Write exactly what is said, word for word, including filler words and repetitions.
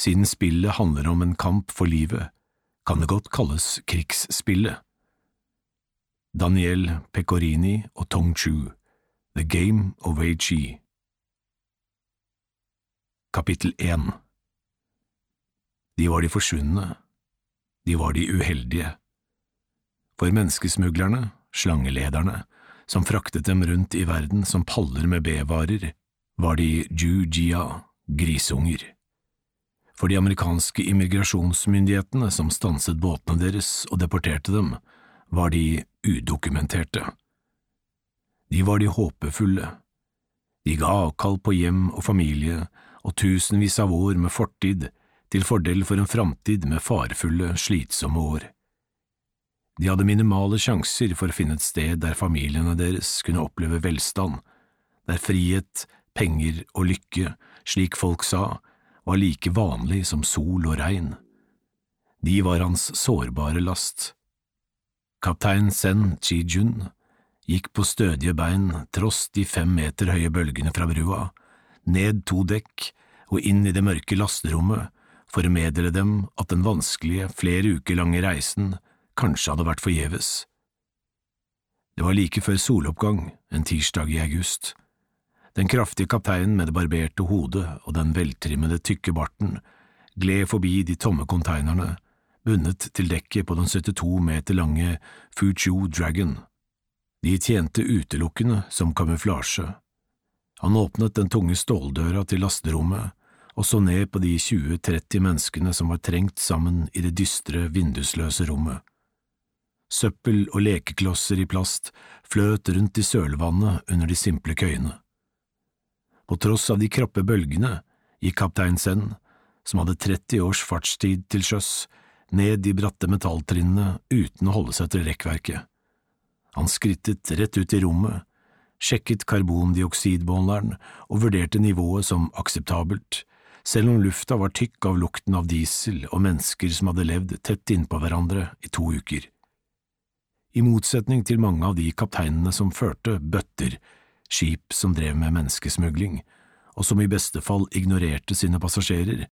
Siden spillet handler om en kamp for livet, kan det godt kalles krigsspillet. Daniel Pecorini og Tong Chu, The Game of Wei Qi. Kapittel én. De var de forsvunne. De var de uheldige. For menneskesmuglerne, slangelederne, som fraktet dem rundt i verden som paller med B-varer, var de Ju-Jia, grisunger. For de amerikanske immigrasjonsmyndighetene som stanset båtene deres og deporterte dem, var de udokumenterte. De var de håpefulle. De ga avkall på hjem og familie og tusenvis av år med fortid til fordel for en framtid med farefulle, slitsomme år. De hadde minimale sjanser for å finne et sted der familiene deres kunne oppleve velstand, der frihet, penger og lykke, slik folk sa, var like vanlig som sol og regn. De var hans sårbare last. Kaptein Sen Chi-jun gikk på stødige bein tross de fem meter høye bølgene fra brua, ned to dekk og inn i det mørke lasterommet for å meddele dem at den vanskelige, flere uker lange reisen kanskje hadde vært forgjeves. Det var like før soloppgang, en tirsdag i august. Den kraftige kapteinen med det barberte hodet og den veltrimmede tykke barten gled forbi de tomme konteinerne, bundet til dekket på den syttito meter lange Fuchu Dragon. De tjente utelukkende som kamuflasje. Han åpnet den tunge ståldøra til lasterommet og så ned på de tjue til tretti menneskene som var trengt sammen i det dystre, vindusløse rommet. Søppel og lekeklosser i plast fløt rundt i sølvannet under de simple køyene. På tross av de krappe bølgene gikk kaptein Sen, som hadde tretti års fartstid til sjøs, ned de bratte metalltrinnene uten å holde seg til rekkverket. Han skrittet rett ut i rommet, sjekket karbondioksidmåleren og vurderte nivået som akseptabelt, selv om lufta var tykk av lukten av diesel og mennesker som hadde levd tett innpå hverandre i to uker. I motsetning til mange av de kapteinene som førte bøtter, skip som drev med menneskesmugling, og som i beste fall ignorerte sine passasjerer,